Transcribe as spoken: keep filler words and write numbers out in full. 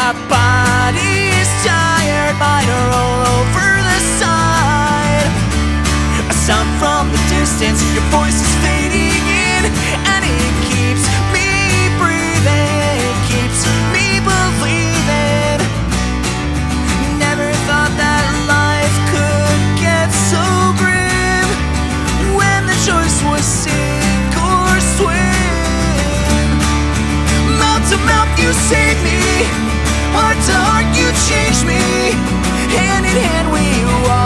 My body is tired, might roll over the side. A sound from the distance